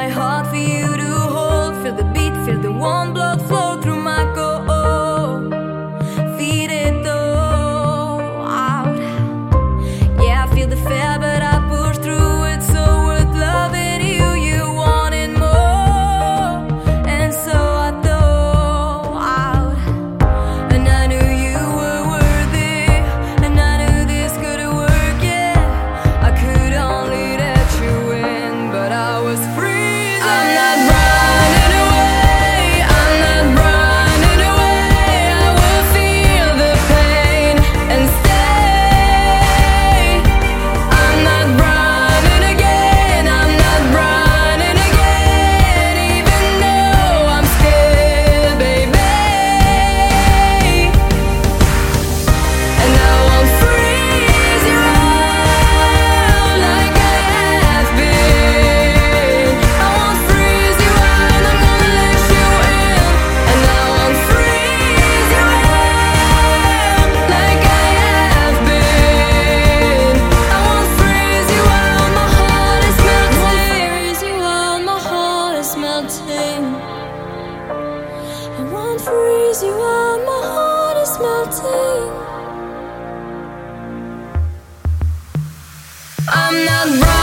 my heart for you to hold. Feel the beat, feel the warm blood flow through my core. Feel it all out. Yeah, I feel the fear, but I push through it. So worth loving you, you wanted more, and so I throw out. And I knew you were worthy, and I knew this could work. Yeah, I could only let you in, but I was freezing. I'm not running away, I'm not running away. I will feel the pain and stay. I'm not running again, I'm not running again, even though I'm scared, baby. And I won't freeze you out like I have been. I won't freeze you out, I'm gonna let you in. And I won't freeze you out like I have been. I won't freeze you out, my heart is melting. Freeze you out, my heart is melting. I won't freeze you out, my heart is melting. I'm not running.